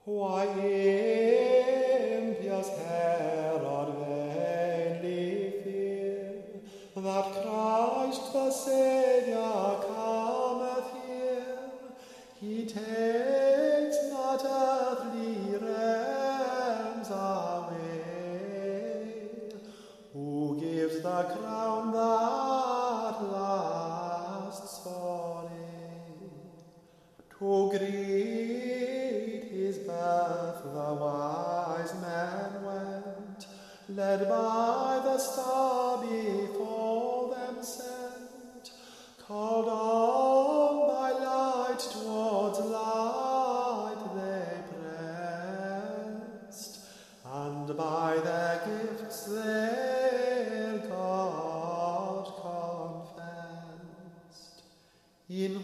Why impious Herod vainly fear that Christ the Saviour cometh here? He takes not earthly realms away, who gives the crown that lasts for aye. To greet his birth the wise men went, led by the star before them sent, called on by light towards light they pressed, and by their gifts their God confessed. In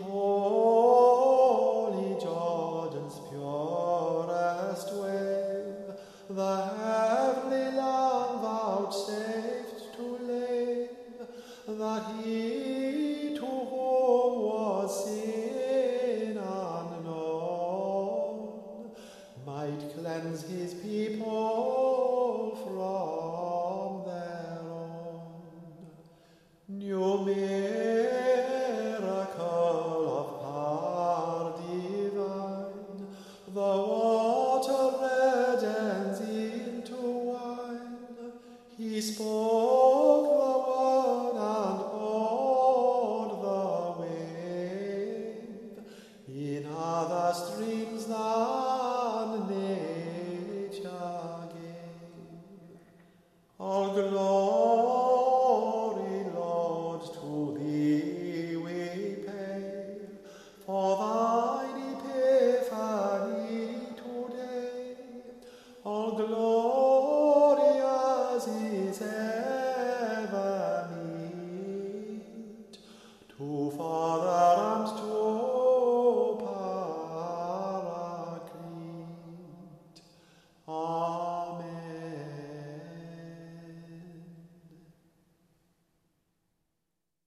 holy Jordan's purest wave, the heavenly Lamb vouchsafed to lave, that he to whom was sin unknown might cleanse his people from their own. New miracle of power divine, the water reddens into wine. He spoke the word and poured the wave in other streams that